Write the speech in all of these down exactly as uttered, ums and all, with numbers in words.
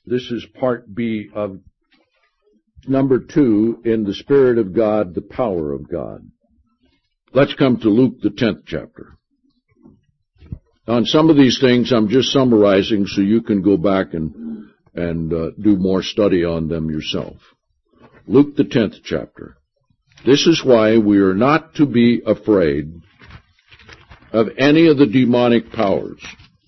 This is part B of number two in the Spirit of God, the power of God. Let's come to Luke, the tenth chapter. On some of these things, I'm just summarizing so you can go back and, and uh, do more study on them yourself. Luke, the tenth chapter. This is why we are not to be afraid of any of the demonic powers.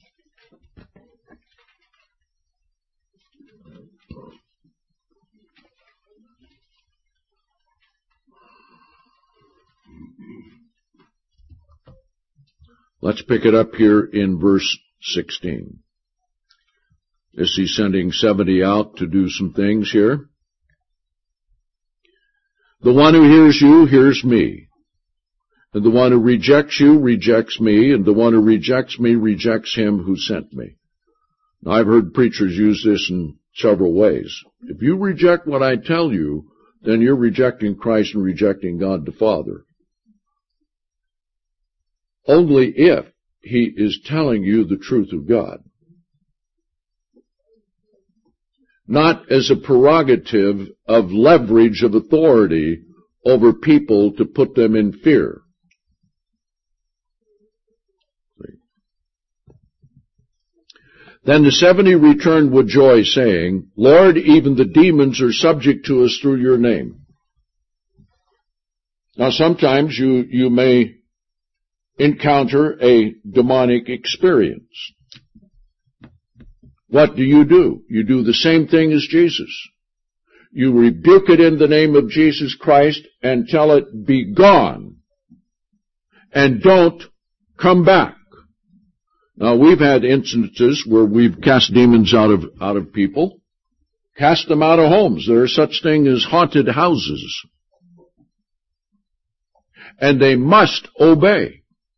Let's pick it up here in verse sixteen. Is he sending seventy out to do some things here? The one who hears you hears me. And the one who rejects you rejects me, and the one who rejects me rejects him who sent me. Now, I've heard preachers use this in several ways. If you reject what I tell you, then you're rejecting Christ and rejecting God the Father. Only if he is telling you the truth of God. Not as a prerogative of leverage of authority over people to put them in fear. Then the seventy returned with joy, saying, Lord, even the demons are subject to us through your name. Now sometimes you, you may encounter a demonic experience. What do you do? You do the same thing as Jesus. You rebuke it in the name of Jesus Christ and tell it, be gone, and don't come back. Now, we've had instances where we've cast demons out of, out of people, cast them out of homes. There are such things as haunted houses. And they must obey.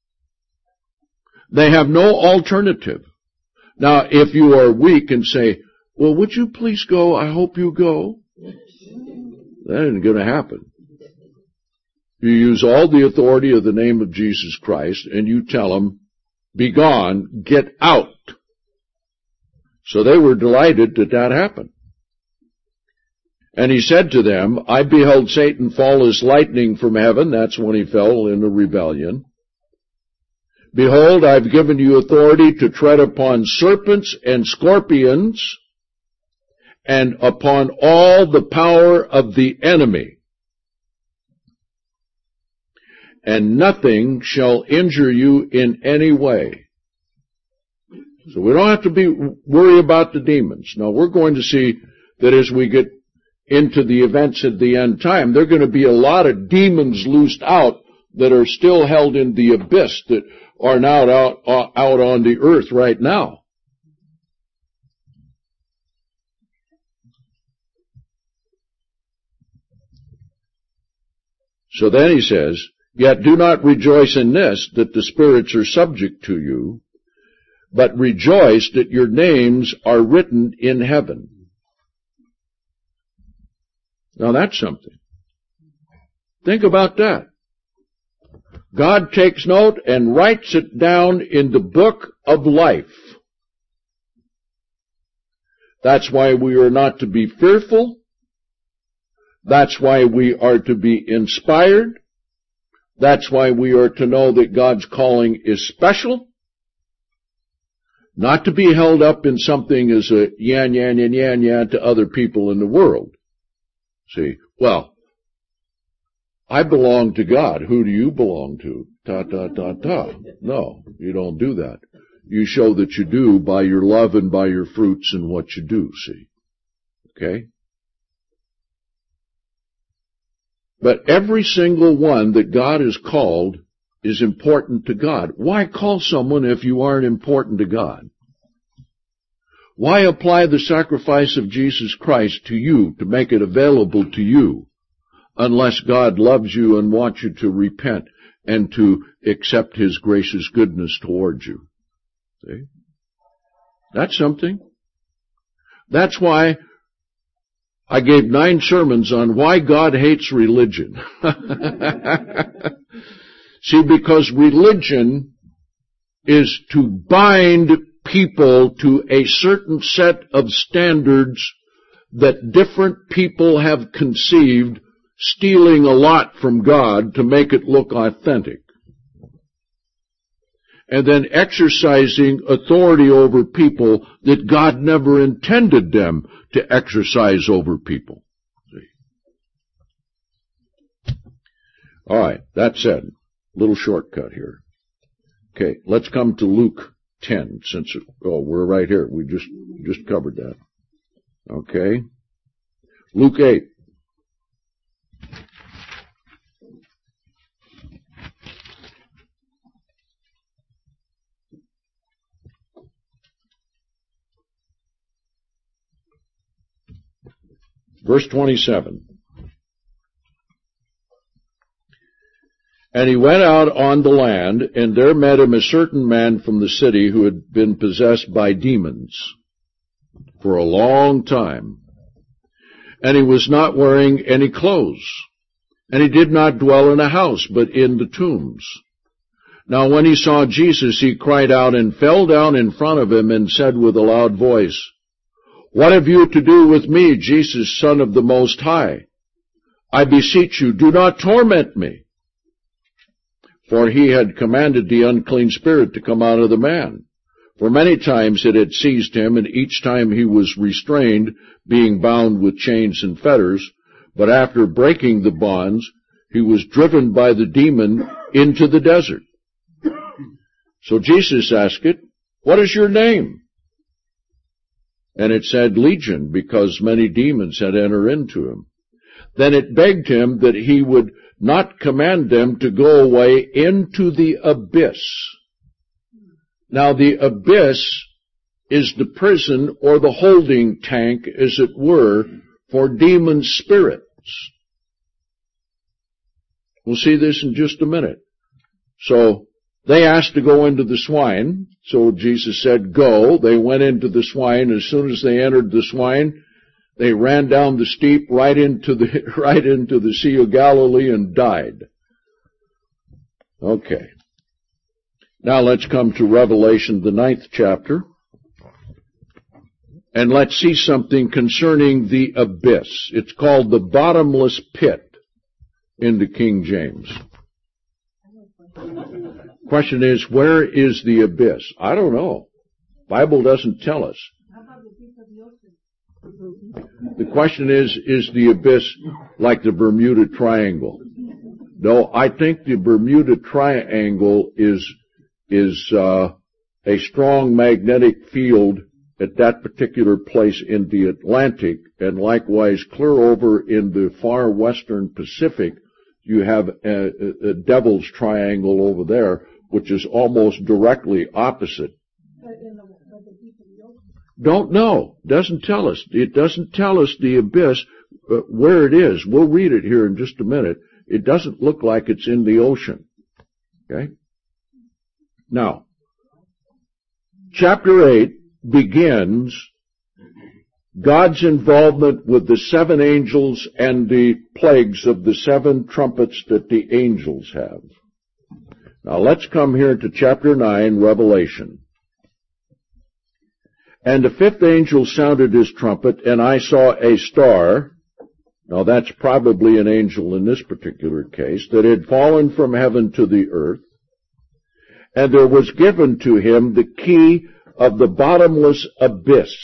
They have no alternative. Now, if you are weak and say, well, would you please go? I hope you go. That isn't going to happen. You use all the authority of the name of Jesus Christ and you tell them, be gone, get out. So they were delighted that that happened. And he said to them, I beheld Satan fall as lightning from heaven. That's when he fell in a rebellion. Behold, I've given you authority to tread upon serpents and scorpions and upon all the power of the enemy. And nothing shall injure you in any way. So we don't have to be worry about the demons. Now we're going to see that as we get into the events at the end time, there are going to be a lot of demons loosed out that are still held in the abyss that are now out, out on the earth right now. So then he says, yet do not rejoice in this, that the spirits are subject to you, but rejoice that your names are written in heaven. Now that's something. Think about that. God takes note and writes it down in the book of life. That's why we are not to be fearful. That's why we are to be inspired. That's why we are to know that God's calling is special. Not to be held up in something as a yan, yan, yan, yan, yan to other people in the world. See, well, I belong to God. Who do you belong to? Ta, ta, ta, ta. No, you don't do that. You show that you do by your love and by your fruits and what you do, see. Okay? But every single one that God has called is important to God. Why call someone if you aren't important to God? Why apply the sacrifice of Jesus Christ to you to make it available to you unless God loves you and wants you to repent and to accept His gracious goodness towards you? See? That's something. That's why I gave nine sermons on why God hates religion. See, because religion is to bind people to a certain set of standards that different people have conceived, stealing a lot from God to make it look authentic, and then exercising authority over people that God never intended them to exercise over people. See? All right, that said, little shortcut here. Okay, let's come to Luke ten, since, oh, we're right here. We just, just covered that. Okay. Luke eight. Verse twenty-seven. And he went out on the land, and there met him a certain man from the city who had been possessed by demons for a long time. And he was not wearing any clothes, and he did not dwell in a house, but in the tombs. Now when he saw Jesus, he cried out and fell down in front of him and said with a loud voice, What have you to do with me, Jesus, Son of the Most High? I beseech you, do not torment me. For he had commanded the unclean spirit to come out of the man. For many times it had seized him, and each time he was restrained, being bound with chains and fetters. But after breaking the bonds, he was driven by the demon into the desert. So Jesus asked it, What is your name? And it said, Legion, because many demons had entered into him. Then it begged him that he would not command them to go away into the abyss. Now the abyss is the prison or the holding tank, as it were, for demon spirits. We'll see this in just a minute. So they asked to go into the swine, so Jesus said, Go. They went into the swine. As soon as they entered the swine, they ran down the steep right into the right into the Sea of Galilee and died. Okay. Now let's come to Revelation, the ninth chapter, and let's see something concerning the abyss. It's called the bottomless pit in the King James. Question is, where is the abyss? I don't know. Bible doesn't tell us. The question is, is the abyss like the Bermuda Triangle? No, I think the Bermuda Triangle is is uh, a strong magnetic field at that particular place in the Atlantic, and likewise clear over in the far western Pacific, you have a, a, a Devil's Triangle over there, which is almost directly opposite. Don't know. Doesn't tell us. It doesn't tell us the abyss, uh, where it is. We'll read it here in just a minute. It doesn't look like it's in the ocean. Okay? Now, chapter eight begins God's involvement with the seven angels and the plagues of the seven trumpets that the angels have. Now let's come here to chapter nine, Revelation. And the fifth angel sounded his trumpet, and I saw a star, now that's probably an angel in this particular case, that had fallen from heaven to the earth, and there was given to him the key of the bottomless abyss.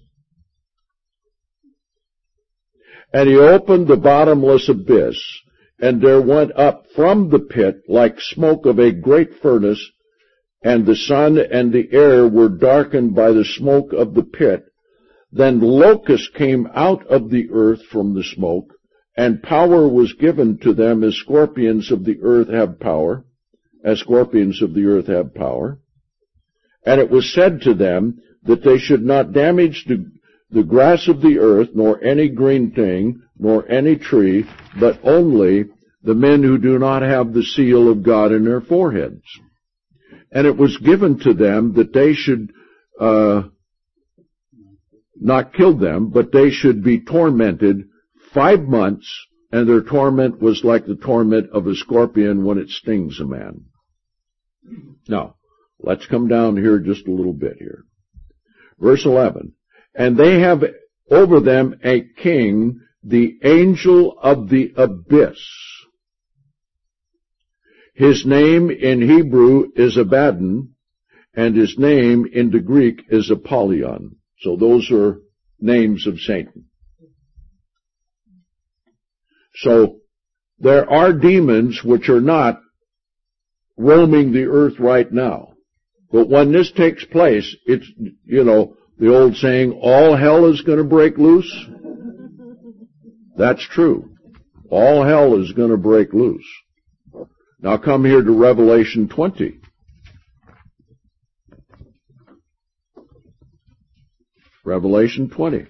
And he opened the bottomless abyss, and there went up from the pit like smoke of a great furnace, and the sun and the air were darkened by the smoke of the pit. Then locusts came out of the earth from the smoke, and power was given to them as scorpions of the earth have power, as scorpions of the earth have power. And it was said to them that they should not damage the, the grass of the earth, nor any green thing, nor any tree, but only the men who do not have the seal of God in their foreheads. And it was given to them that they should uh, not kill them, but they should be tormented five months, and their torment was like the torment of a scorpion when it stings a man. Now, let's come down here just a little bit here. Verse eleven. And they have over them a king, the angel of the abyss. His name in Hebrew is Abaddon, and his name in the Greek is Apollyon. So those are names of Satan. So there are demons which are not roaming the earth right now. But when this takes place, it's, you know, the old saying, all hell is going to break loose. That's true. All hell is going to break loose. Now come here to Revelation twenty. Revelation twenty.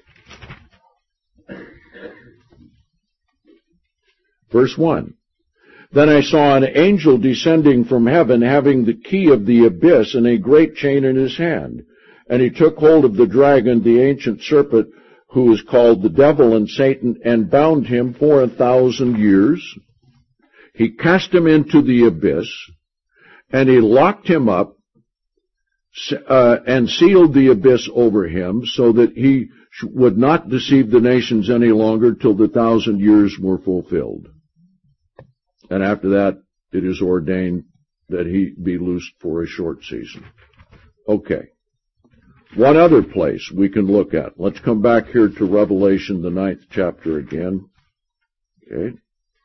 Verse one. Then I saw an angel descending from heaven, having the key of the abyss and a great chain in his hand. And he took hold of the dragon, the ancient serpent, who is called the devil and Satan, and bound him for a thousand years. He cast him into the abyss, and he locked him up, uh, and sealed the abyss over him, so that he would not deceive the nations any longer till the thousand years were fulfilled. And after that, it is ordained that he be loosed for a short season. Okay. One other place we can look at. Let's come back here to Revelation, the ninth chapter again. Okay.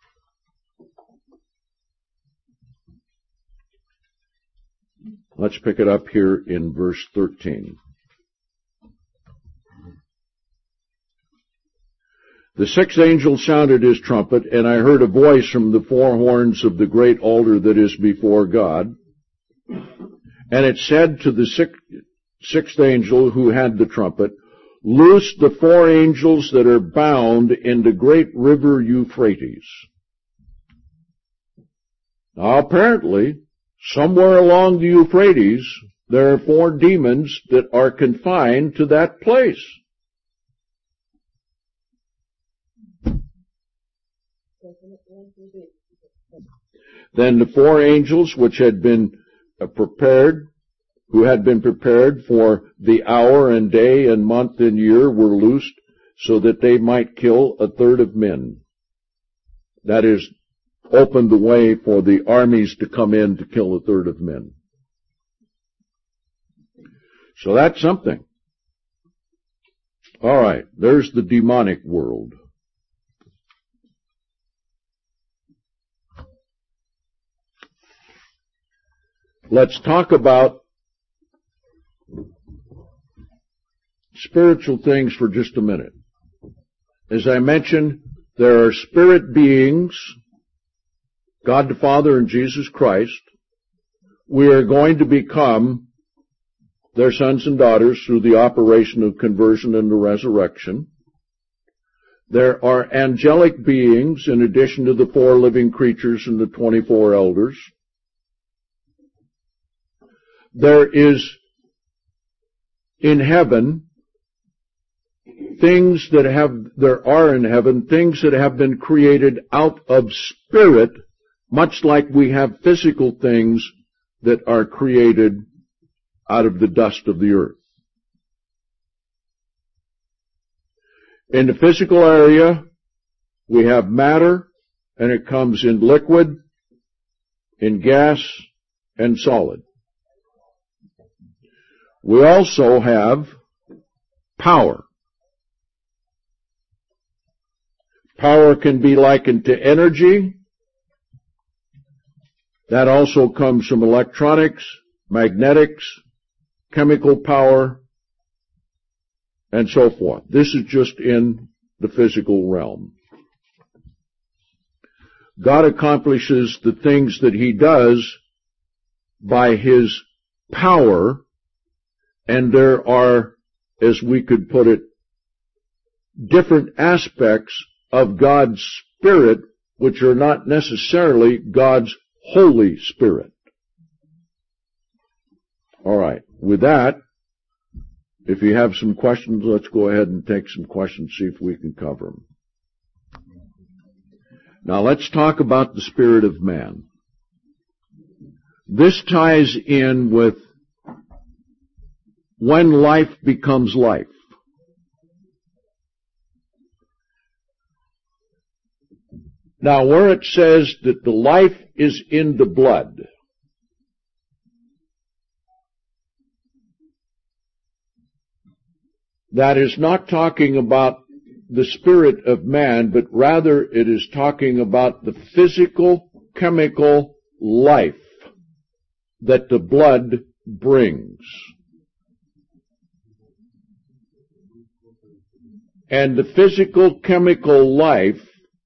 Let's pick it up here in verse thirteen. The sixth angel sounded his trumpet, and I heard a voice from the four horns of the great altar that is before God. And it said to the sixth, sixth angel who had the trumpet, loose the four angels that are bound in the great river Euphrates. Now apparently, somewhere along the Euphrates, there are four demons that are confined to that place. Then the four angels which had been prepared, who had been prepared for the hour and day and month and year, were loosed so that they might kill a third of men. That is, opened the way for the armies to come in to kill a third of men. So that's something. All right, there's the demonic world. Let's talk about spiritual things for just a minute. As I mentioned, there are spirit beings, God the Father and Jesus Christ. We are going to become their sons and daughters through the operation of conversion and the resurrection. There are angelic beings in addition to the four living creatures and the twenty-four elders. There is in heaven things that have, there are in heaven things that have been created out of spirit, much like we have physical things that are created out of the dust of the earth. In the physical area, we have matter, and it comes in liquid, in gas, and solid. We also have power. Power can be likened to energy. That also comes from electronics, magnetics, chemical power, and so forth. This is just in the physical realm. God accomplishes the things that He does by His power, and there are, as we could put it, different aspects of God's Spirit which are not necessarily God's Holy Spirit. All right. With that, if you have some questions, let's go ahead and take some questions, see if we can cover them. Now let's talk about the spirit of man. This ties in with when life becomes life. Now, where it says that the life is in the blood, that is not talking about the spirit of man, but rather it is talking about the physical, chemical life that the blood brings. And the physical, chemical life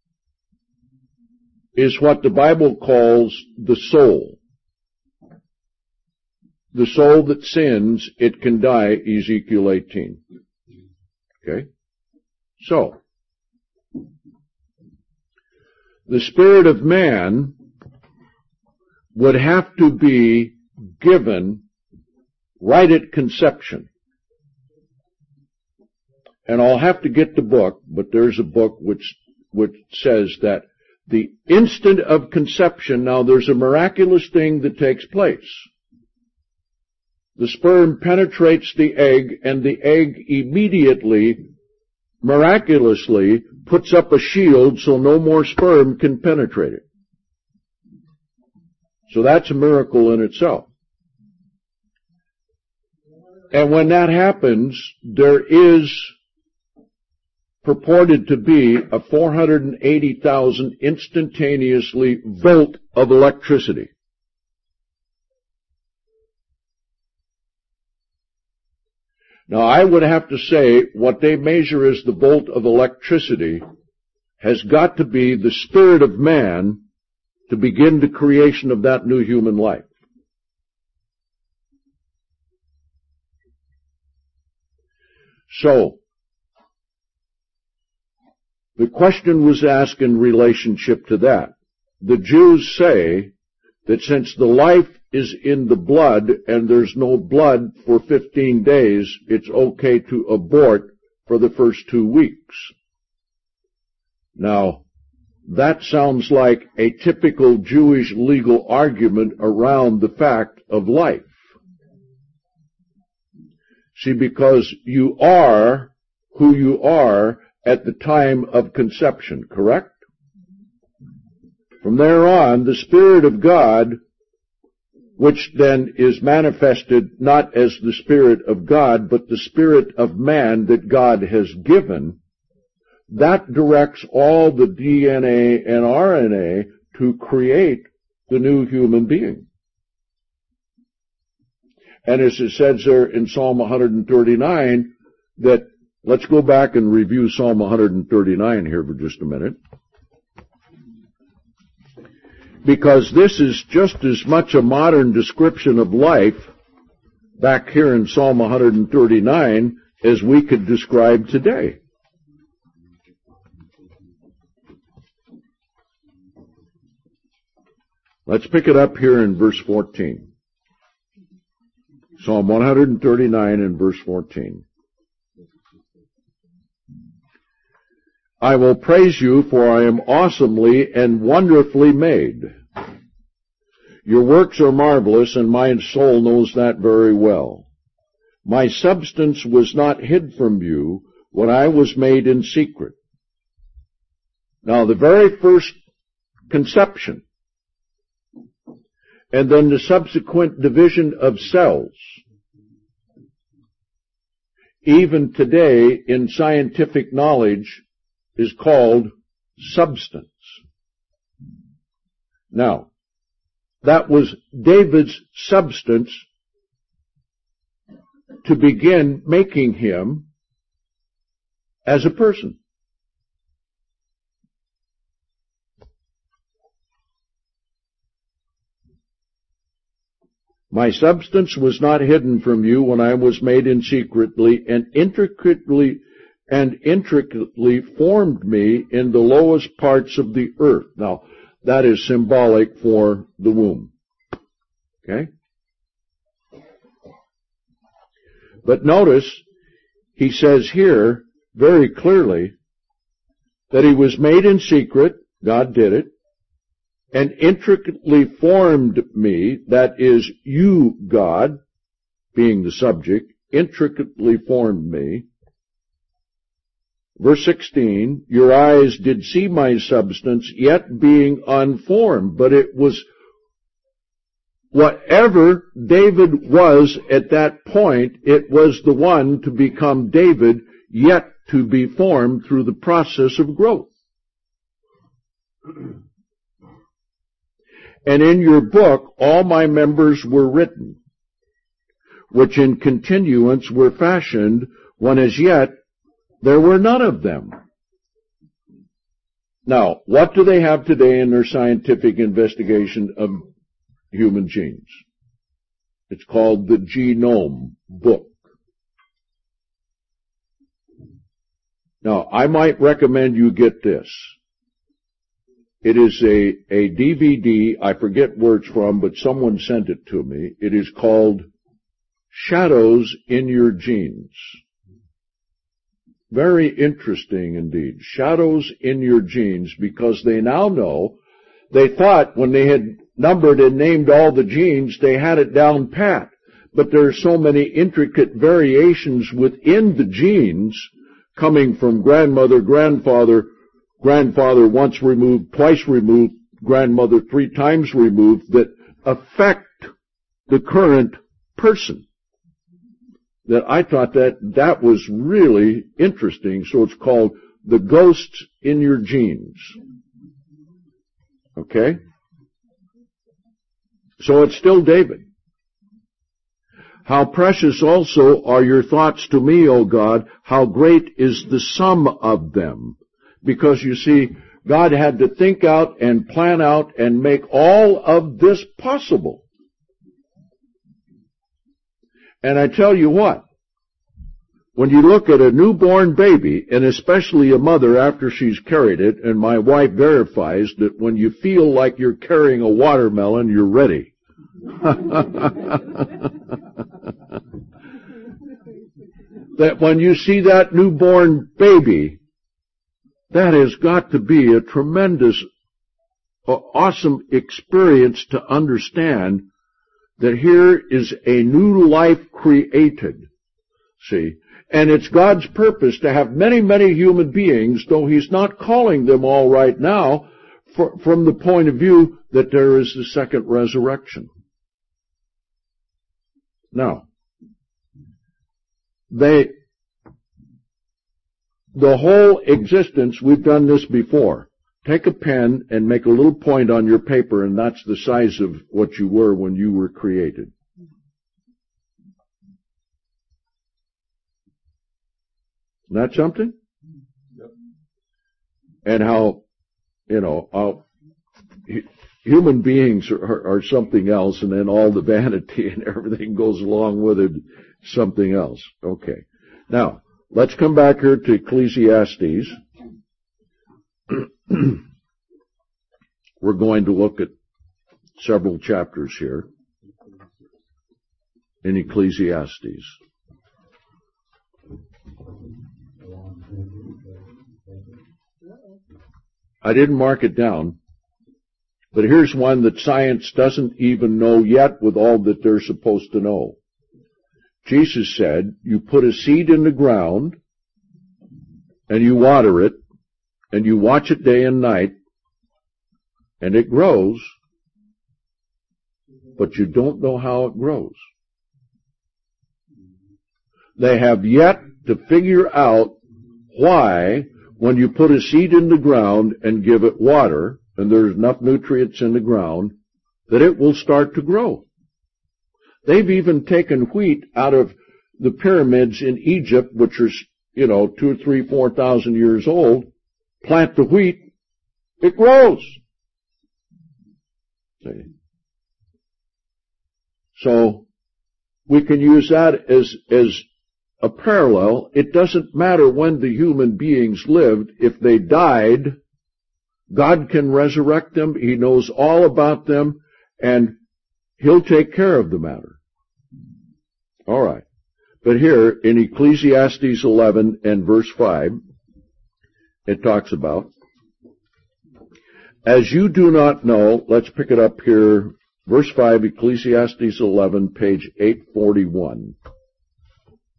is what the Bible calls the soul. The soul that sins, it can die, Ezekiel eighteen. Okay? So, the spirit of man would have to be given right at conception. And I'll have to get the book, but there's a book which, which says that the instant of conception, now there's a miraculous thing that takes place. The sperm penetrates the egg, and the egg immediately, miraculously, puts up a shield so no more sperm can penetrate it. So that's a miracle in itself. And when that happens, there is purported to be a four hundred eighty thousand instantaneously volt of electricity. Now, I would have to say what they measure as the volt of electricity has got to be the spirit of man to begin the creation of that new human life. So, the question was asked in relationship to that. The Jews say that since the life is in the blood and there's no blood for fifteen days, it's okay to abort for the first two weeks. Now, that sounds like a typical Jewish legal argument around the fact of life. See, because you are who you are at the time of conception, correct? From there on, the Spirit of God, which then is manifested not as the Spirit of God, but the Spirit of man that God has given, that directs all the D N A and R N A to create the new human being. And as it says there in Psalm one thirty-nine, that, let's go back and review Psalm one thirty-nine here for just a minute. Because this is just as much a modern description of life back here in Psalm one thirty-nine as we could describe today. Let's pick it up here in verse fourteen. Psalm one thirty-nine and verse fourteen. I will praise you, for I am awesomely and wonderfully made. Your works are marvelous, and my soul knows that very well. My substance was not hid from you when I was made in secret. Now, the very first conception, and then the subsequent division of cells, even today in scientific knowledge, is called substance. Now, that was David's substance to begin making him as a person. My substance was not hidden from you when I was made in secretly and intricately and intricately formed me in the lowest parts of the earth. Now, that is symbolic for the womb. Okay? But notice, he says here very clearly that he was made in secret, God did it, and intricately formed me, that is, you, God, being the subject, intricately formed me. Verse sixteen, your eyes did see my substance, yet being unformed. But it was whatever David was at that point, it was the one to become David, yet to be formed through the process of growth. And in your book, all my members were written, which in continuance were fashioned, when as yet there were none of them. Now, what do they have today in their scientific investigation of human genes? It's called the Genome Book. Now, I might recommend you get this. It is a, a D V D, I forget where it's from, but someone sent it to me. It is called Shadows in Your Genes. Very interesting indeed. Shadows in Your Genes, because they now know, they thought when they had numbered and named all the genes, they had it down pat. But there are so many intricate variations within the genes, coming from grandmother, grandfather, grandfather once removed, twice removed, grandmother three times removed, that affect the current person. That I thought that that was really interesting. So it's called The Ghosts in Your Genes. Okay? So it's still David. How precious also are your thoughts to me, O God. How great is the sum of them. Because you see, God had to think out and plan out and make all of this possible. And I tell you what, when you look at a newborn baby, and especially a mother after she's carried it, and my wife verifies that when you feel like you're carrying a watermelon, you're ready. That when you see that newborn baby, that has got to be a tremendous, uh, awesome experience to understand that here is a new life created. See? And it's God's purpose to have many, many human beings, though He's not calling them all right now, for, from the point of view that there is the second resurrection. Now, they, the whole existence, we've done this before. Take a pen and make a little point on your paper, and that's the size of what you were when you were created. Isn't that something? Yep. And how, you know, how human beings are, are, are something else, and then all the vanity and everything goes along with it, something else. Okay. Now, let's come back here to Ecclesiastes. We're going to look at several chapters here in Ecclesiastes. I didn't mark it down, but here's one that science doesn't even know yet with all that they're supposed to know. Jesus said, you put a seed in the ground, and you water it, and you watch it day and night, and it grows, but you don't know how it grows. They have yet to figure out why, when you put a seed in the ground and give it water, and there's enough nutrients in the ground, that it will start to grow. They've even taken wheat out of the pyramids in Egypt, which are, you know, two or three, four thousand years old. Plant the wheat, it grows. See? So, we can use that as, as a parallel. It doesn't matter when the human beings lived. If they died, God can resurrect them. He knows all about them, and He'll take care of the matter. All right. But here in Ecclesiastes eleven and verse five, it talks about, as you do not know, let's pick it up here, verse five, Ecclesiastes eleven, page eight forty-one.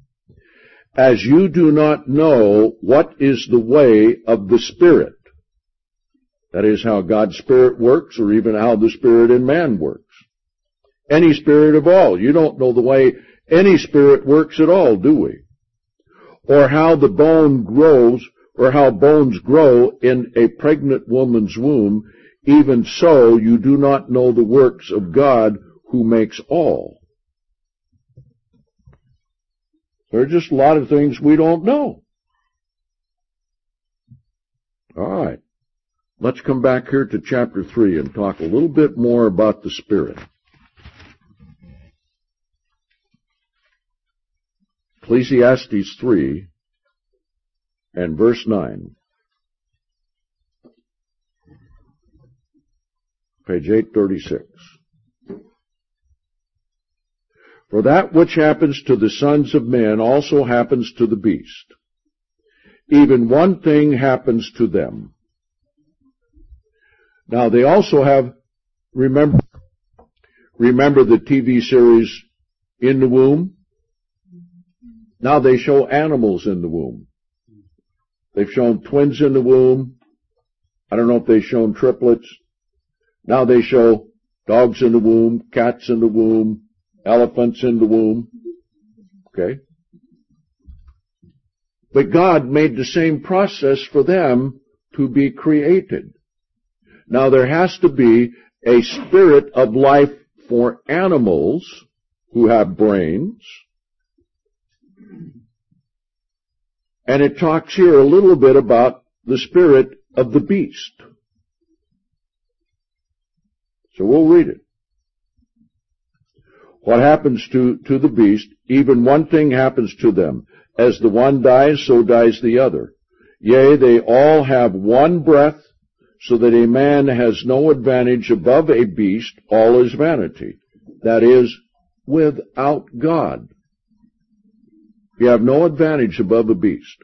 as you do not know what is the way of the Spirit. That is how God's Spirit works, or even how the Spirit in man works. Any spirit of all. You don't know the way any spirit works at all, do we? Or how the bone grows, or how bones grow in a pregnant woman's womb, even so you do not know the works of God who makes all. There are just a lot of things we don't know. All right. Let's come back here to chapter three and talk a little bit more about the Spirit. Ecclesiastes three and verse nine. Page eight thirty-six. For that which happens to the sons of men also happens to the beast. Even one thing happens to them. Now they also have, remember, remember the T V series In the Womb? Now they show animals in the womb. They've shown twins in the womb. I don't know if they've shown triplets. Now they show dogs in the womb, cats in the womb, elephants in the womb. Okay? But God made the same process for them to be created. Now there has to be a spirit of life for animals who have brains. And it talks here a little bit about the spirit of the beast. So we'll read it. What happens to, to the beast? Even one thing happens to them. As the one dies, so dies the other. Yea, they all have one breath, so that a man has no advantage above a beast. All is vanity. That is, without God. You have no advantage above a beast.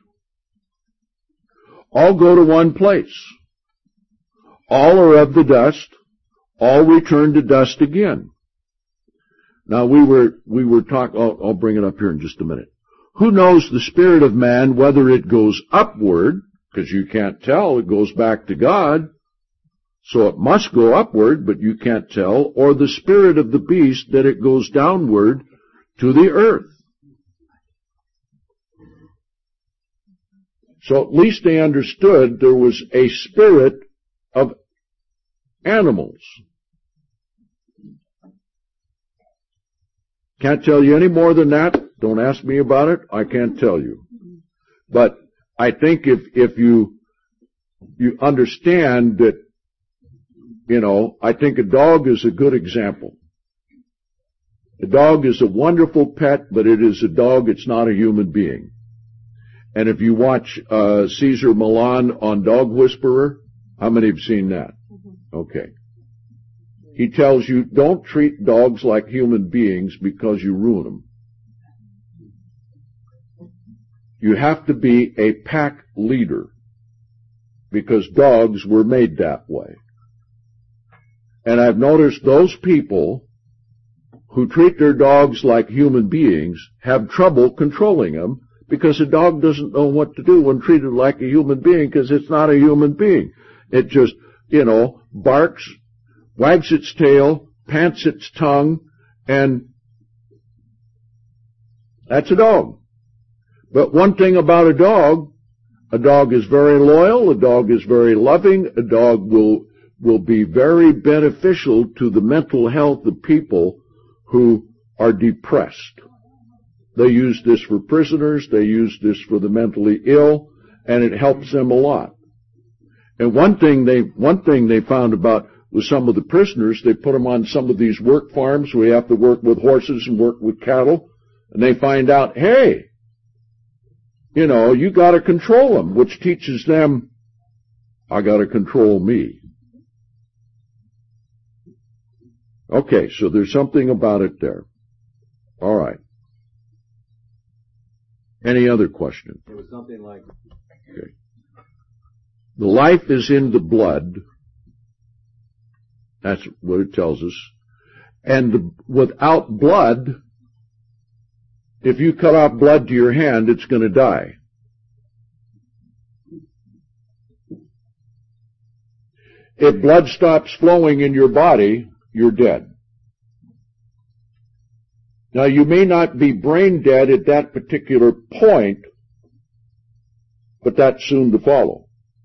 All go to one place. All are of the dust. All return to dust again. Now we were, we were talking, I'll, I'll bring it up here in just a minute. Who knows the spirit of man, whether it goes upward, because you can't tell, it goes back to God, so it must go upward, but you can't tell, or the spirit of the beast, that it goes downward to the earth. So at least they understood there was a spirit of animals. Can't tell you any more than that. Don't ask me about it. I can't tell you. But I think if, if you, you understand that, you know, I think a dog is a good example. A dog is a wonderful pet, but it is a dog. It's not a human being. And if you watch uh, Cesar Millan on Dog Whisperer, how many have seen that? Okay. He tells you, don't treat dogs like human beings because you ruin them. You have to be a pack leader because dogs were made that way. And I've noticed those people who treat their dogs like human beings have trouble controlling them, because a dog doesn't know what to do when treated like a human being, because it's not a human being. It just, you know, barks, wags its tail, pants its tongue, and that's a dog. But one thing about a dog, a dog is very loyal, a dog is very loving, a dog will, will be very beneficial to the mental health of people who are depressed. They use this for prisoners, they use this for the mentally ill, and it helps them a lot. And one thing they, one thing they found about with some of the prisoners, they put them on some of these work farms where you have to work with horses and work with cattle, and they find out, hey, you know, you gotta control them, which teaches them, I gotta control me. Okay, so there's something about it there. All right. Any other question? It was something like... Okay. The life is in the blood. That's what it tells us. And the, without blood, If you cut off blood to your hand, it's going to die. If blood stops flowing in your body, you're dead. Now, you may not be brain dead at that particular point, but that's soon to follow.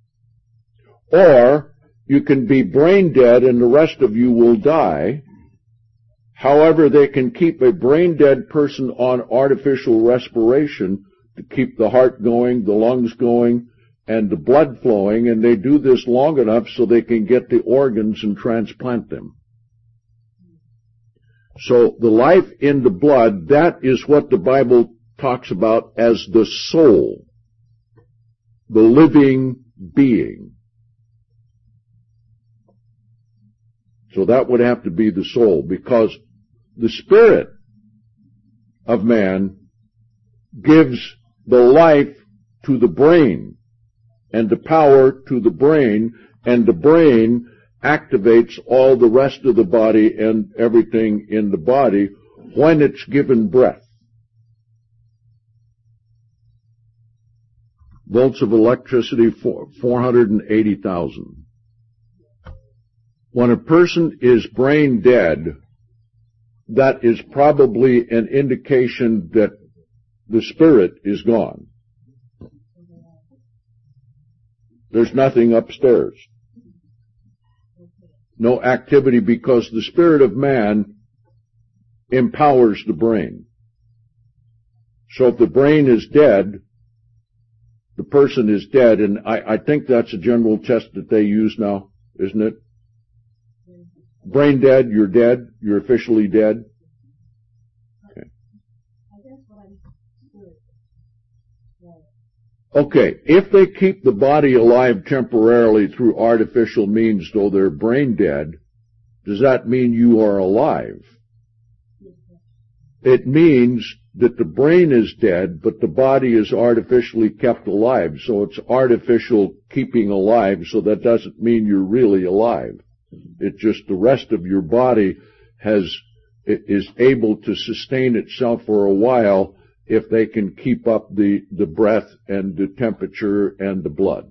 Or you can be brain dead and the rest of you will die. However, they can keep a brain dead person on artificial respiration to keep the heart going, the lungs going, and the blood flowing, and they do this long enough so they can get the organs and transplant them. So the life in the blood, that is what the Bible talks about as the soul, the living being. So that would have to be the soul, because the spirit of man gives the life to the brain, and the power to the brain, and the brain activates all the rest of the body and everything in the body when it's given breath. Volts of electricity, four hundred eighty thousand. When a person is brain dead, that is probably an indication that the spirit is gone. There's nothing upstairs. No activity, because the spirit of man empowers the brain. So if the brain is dead, the person is dead, and I, I think that's a general test that they use now, isn't it? Brain dead, you're dead, you're officially dead. Okay. Okay, if they keep the body alive temporarily through artificial means, though they're brain dead, does that mean you are alive? It means that the brain is dead, but the body is artificially kept alive. So it's artificial keeping alive, so that doesn't mean you're really alive. It's just the rest of your body has, is able to sustain itself for a while if they can keep up the, the breath and the temperature and the blood.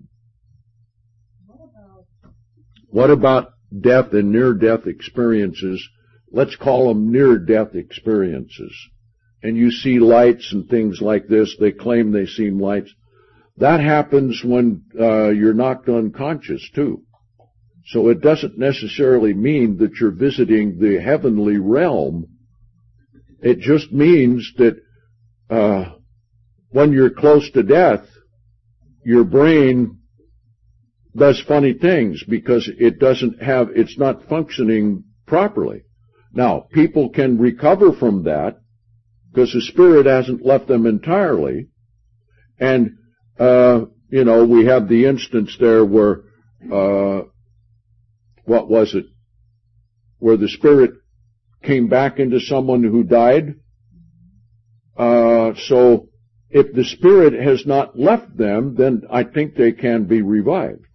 What about death and near-death experiences? Let's call them near-death experiences. And you see lights and things like this. They claim they see lights. That happens when uh, you're knocked unconscious, too. So it doesn't necessarily mean that you're visiting the heavenly realm. It just means that uh, when you're close to death, your brain does funny things because it doesn't have, it's not functioning properly. Now, people can recover from that because the spirit hasn't left them entirely. And, uh, you know, we have the instance there where, uh, what was it? Where the spirit came back into someone who died. Uh, so if the spirit has not left them, then I think they can be revived.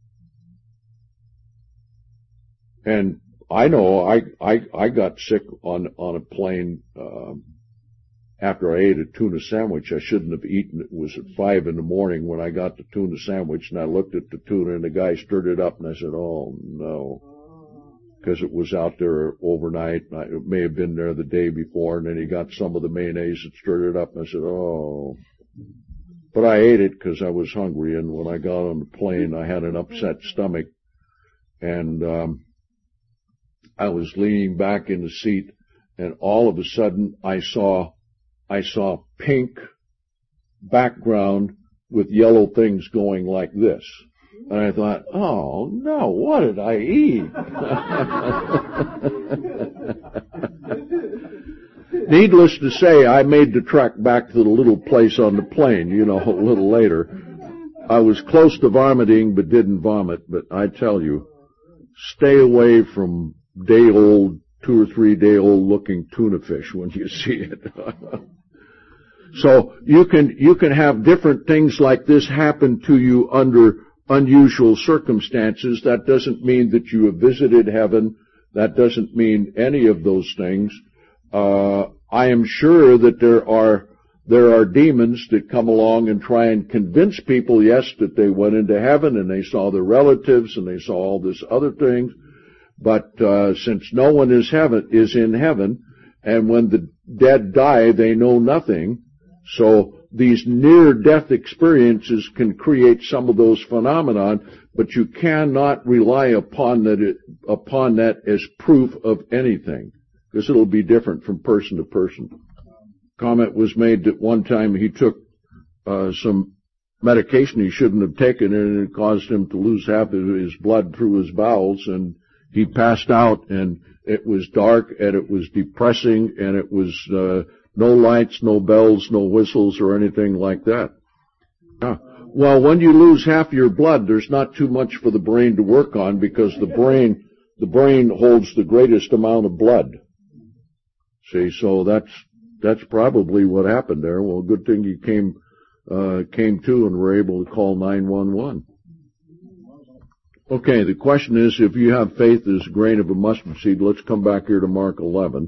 And I know I, I, I got sick on, on a plane, um, after I ate a tuna sandwich. I shouldn't have eaten it. It was at five in the morning when I got the tuna sandwich, and I looked at the tuna, and the guy stirred it up, and I said, oh, no. Because it was out there overnight. It may have been there the day before, and then he got some of the mayonnaise and stirred it up, and I said, oh. But I ate it because I was hungry, and when I got on the plane, I had an upset stomach, and um, I was leaning back in the seat, and all of a sudden I saw I saw pink background with yellow things going like this. And I thought, oh no, what did I eat? Needless to say, I made the trek back to the little place on the plane, you know, a little later. I was close to vomiting, but didn't vomit. But I tell you, stay away from day-old, two or three-day-old looking tuna fish when you see it. So you can, you can have different things like this happen to you under unusual circumstances. That doesn't mean that you have visited heaven. That doesn't mean any of those things. Uh, I am sure that there are there are demons that come along and try and convince people, yes, that they went into heaven and they saw their relatives and they saw all this other things. But uh, since no one is heaven is in heaven, and when the dead die, they know nothing, so these near-death experiences can create some of those phenomenon, but you cannot rely upon that it, upon that as proof of anything, because it'll be different from person to person. Comment was made that one time he took uh, some medication he shouldn't have taken, and it caused him to lose half of his blood through his bowels, and he passed out, and it was dark, and it was depressing, and it was uh, no lights, no bells, no whistles, or anything like that. Yeah. Well, when you lose half your blood, there's not too much for the brain to work on, because the brain, the brain holds the greatest amount of blood. See, so that's that's probably what happened there. Well, good thing you came uh, came to and were able to call nine one one. Okay, the question is, if you have faith as a grain of a mustard seed, let's come back here to Mark eleven.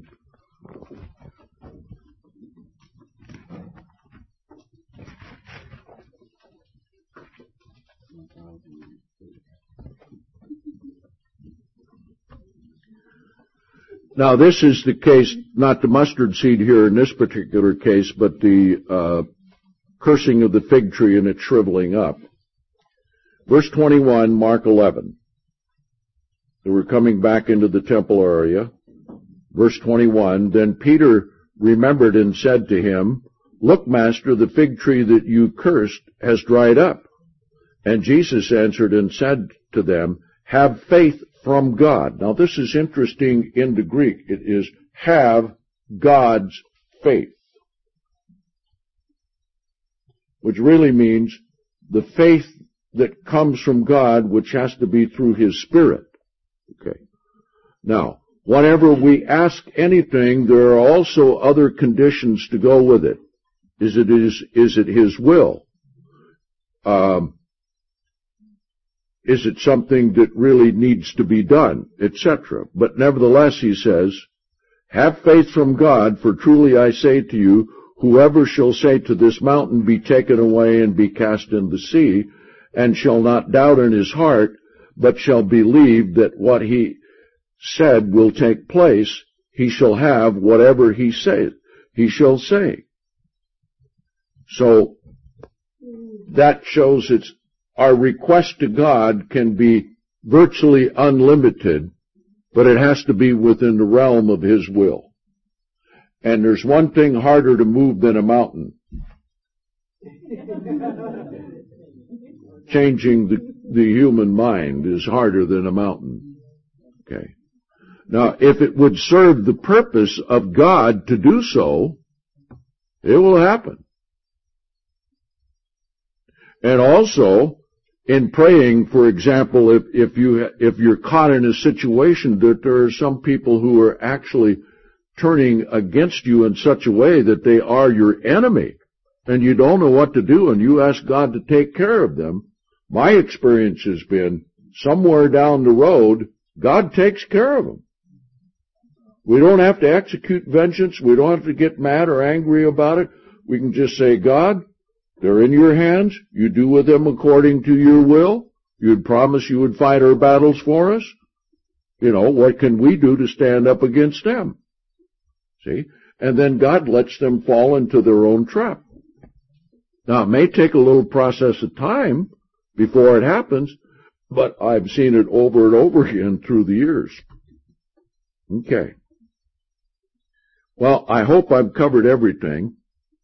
Now, this is the case, not the mustard seed here in this particular case, but the uh, cursing of the fig tree and it shriveling up. Verse twenty-one, Mark eleven. They were coming back into the temple area. Verse twenty-one, then Peter remembered and said to him, "Look, Master, the fig tree that you cursed has dried up." And Jesus answered and said to them, "Have faith from God." Now this is interesting in the Greek. It is, have God's faith. Which really means the faith that comes from God, which has to be through His Spirit. Okay. Now, whenever we ask anything, there are also other conditions to go with it. Is it, is, is it His will? Um, Is it something that really needs to be done, et cetera? But nevertheless, he says, have faith from God, for truly I say to you, whoever shall say to this mountain, be taken away and be cast in the sea, and shall not doubt in his heart, but shall believe that what he said will take place, he shall have whatever he saith, he shall say. So, that shows it's our request to God can be virtually unlimited, but it has to be within the realm of His will. And there's one thing harder to move than a mountain. Changing the, the human mind is harder than a mountain. Okay. Now, if it would serve the purpose of God to do so, it will happen. And also, in praying, for example, if, if you, if you're caught in a situation that there are some people who are actually turning against you in such a way that they are your enemy, and you don't know what to do, and you ask God to take care of them, my experience has been, somewhere down the road, God takes care of them. We don't have to execute vengeance. We don't have to get mad or angry about it. We can just say, God, they're in your hands. You do with them according to your will. You'd promise you would fight our battles for us. You know, what can we do to stand up against them? See? And then God lets them fall into their own trap. Now, it may take a little process of time before it happens, but I've seen it over and over again through the years. Okay. Well, I hope I've covered everything.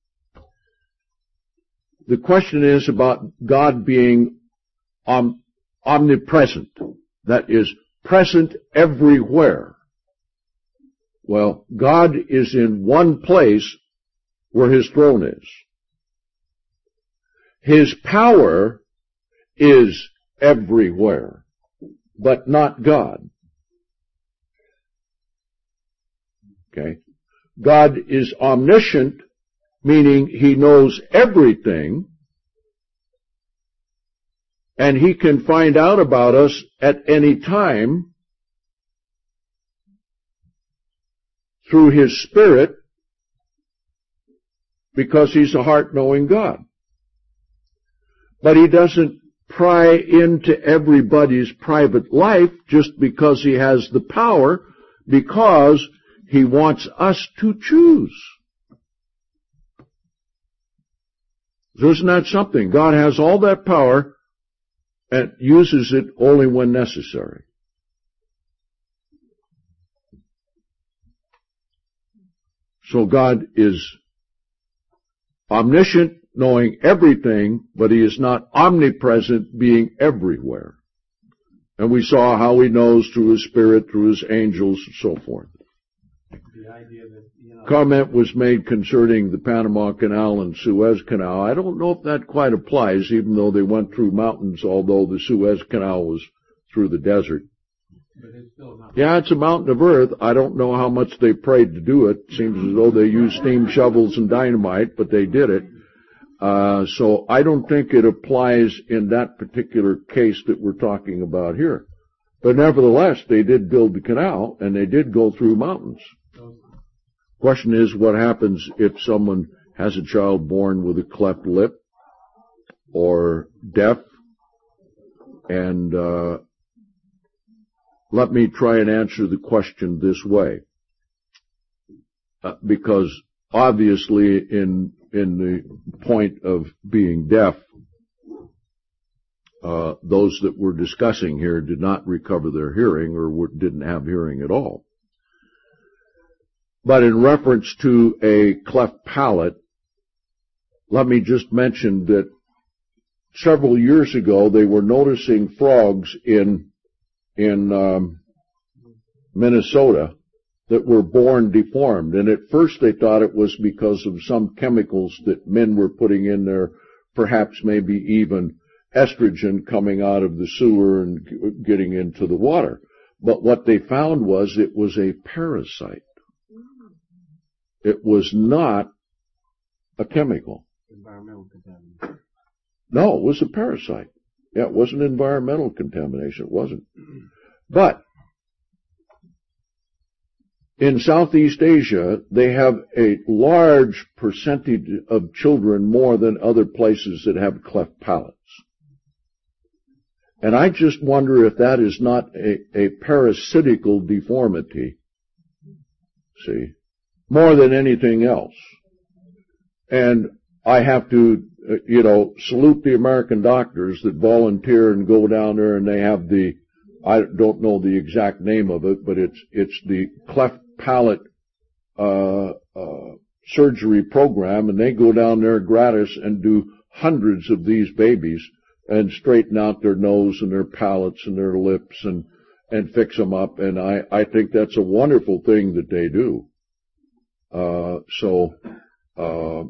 The question is about God being om- omnipresent. That is, present everywhere. Well, God is in one place where His throne is. His power is everywhere, but not God. Okay? God is omniscient, meaning He knows everything, and He can find out about us at any time through His Spirit, because he's a heart-knowing God. But he doesn't pry into everybody's private life just because he has the power, because he wants us to choose. So isn't that something? God has all that power and uses it only when necessary. So God is omniscient, knowing everything, but he is not omnipresent, being everywhere. And we saw how he knows through his Spirit, through his angels, and so forth. The idea that, you know, comment was made concerning the Panama Canal and Suez Canal. I don't know if that quite applies, even though they went through mountains, although the Suez Canal was through the desert. But it's still not. Yeah, it's a mountain of earth. I don't know how much they prayed to do it. Seems as though they used steam shovels and dynamite, but they did it. Uh, so I don't think it applies in that particular case that we're talking about here. But nevertheless, they did build the canal, and they did go through mountains. Question is, what happens if someone has a child born with a cleft lip or deaf? And uh, let me try and answer the question this way. Uh, because obviously in in the point of being deaf, uh, those that we're discussing here did not recover their hearing or were, didn't have hearing at all. But in reference to a cleft palate, let me just mention that several years ago they were noticing frogs in in um, Minnesota that were born deformed. And at first they thought it was because of some chemicals that men were putting in there, perhaps maybe even estrogen coming out of the sewer and getting into the water. But what they found was it was a parasite. It was not a chemical. Environmental contamination. No, it was a parasite. Yeah, it wasn't environmental contamination. It wasn't. But in Southeast Asia, they have a large percentage of children more than other places that have cleft palates. And I just wonder if that is not a, a parasitical deformity, see, more than anything else. And I have to, uh, you know, salute the American doctors that volunteer and go down there, and they have the, I don't know the exact name of it, but it's it's the cleft palate uh, uh, surgery program, and they go down there gratis and do hundreds of these babies and straighten out their nose and their palates and their lips and and fix them up. And I I think that's a wonderful thing that they do. Uh, so uh,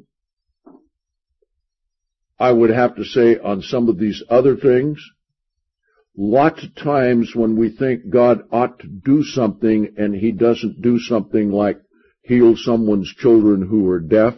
I would have to say on some of these other things, lots of times when we think God ought to do something and he doesn't do something like heal someone's children who are deaf,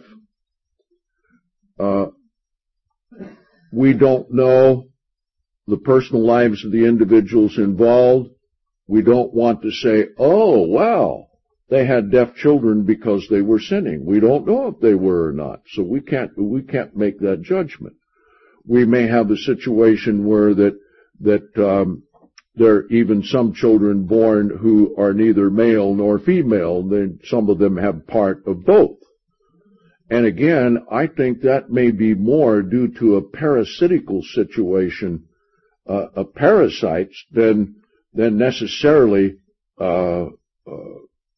uh, we don't know the personal lives of the individuals involved. We don't want to say, oh, well, they had deaf children because they were sinning. We don't know if they were or not, so we can't we can't make that judgment. We may have a situation where that that um, there are even some children born who are neither male nor female. Then some of them have part of both. And again, I think that may be more due to a parasitical situation, uh, of parasites, than than necessarily uh, uh,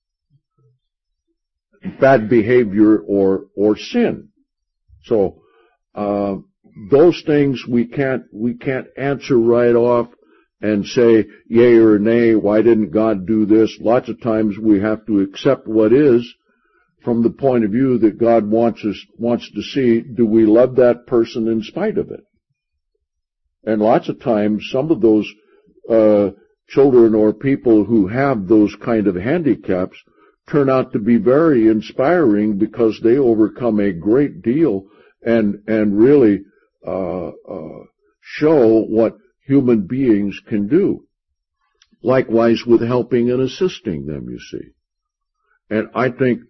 bad behavior or or sin. So uh, those things we can't we can't answer right off and say yea or nay. Why didn't God do this? Lots of times we have to accept what is, from the point of view that God wants us wants to see, do we love that person in spite of it? And lots of times, some of those uh, children or people who have those kind of handicaps turn out to be very inspiring because they overcome a great deal and and really uh, uh, show what human beings can do. Likewise with helping and assisting them, you see. And I think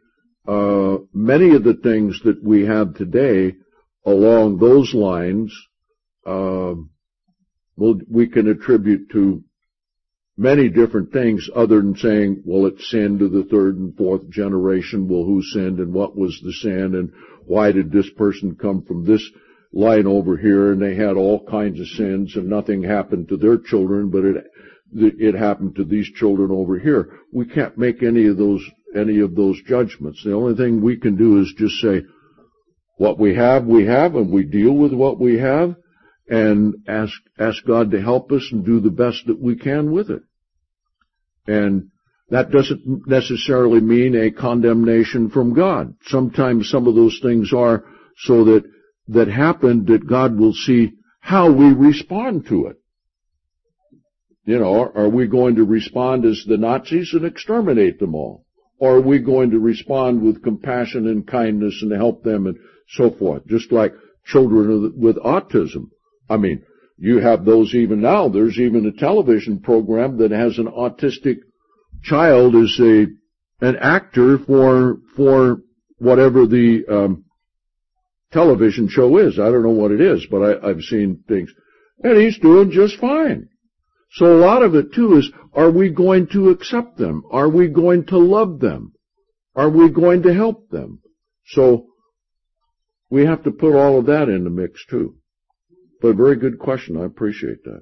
uh, many of the things that we have today along those lines, uh, well, we can attribute to many different things other than saying, well, it sinned to the third and fourth generation. Well, who sinned and what was the sin and why did this person come from this line over here and they had all kinds of sins and nothing happened to their children, but it it happened to these children over here. We can't make any of those any of those judgments. The only thing we can do is just say, what we have, we have, and we deal with what we have, and ask ask God to help us and do the best that we can with it. And that doesn't necessarily mean a condemnation from God. Sometimes some of those things are so that that happen that God will see how we respond to it. You know, are we going to respond as the Nazis and exterminate them all? Or are we going to respond with compassion and kindness and help them and so forth? Just like children with autism. I mean, you have those even now. There's even a television program that has an autistic child as a an actor for for whatever the um, television show is. I don't know what it is, but I, I've seen things. And he's doing just fine. So a lot of it, too, is, are we going to accept them? Are we going to love them? Are we going to help them? So we have to put all of that in the mix, too. But a very good question. I appreciate that.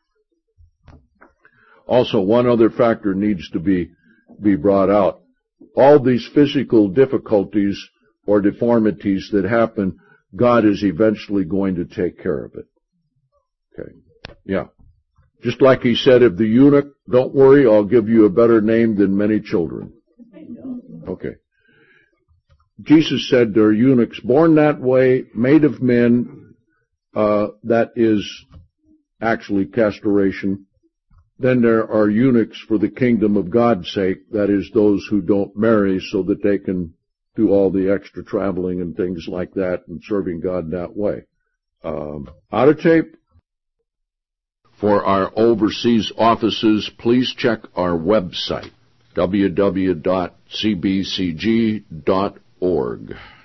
Also, one other factor needs to be, be brought out. All these physical difficulties or deformities that happen, God is eventually going to take care of it. Okay. Yeah. Just like he said of the eunuch, don't worry, I'll give you a better name than many children. Okay. Jesus said there are eunuchs born that way, made of men, uh, that is actually castration. Then there are eunuchs for the kingdom of God's sake, that is those who don't marry so that they can do all the extra traveling and things like that and serving God that way. Um, out of tape. For our overseas offices, please check our website, w w w dot c b c g dot org.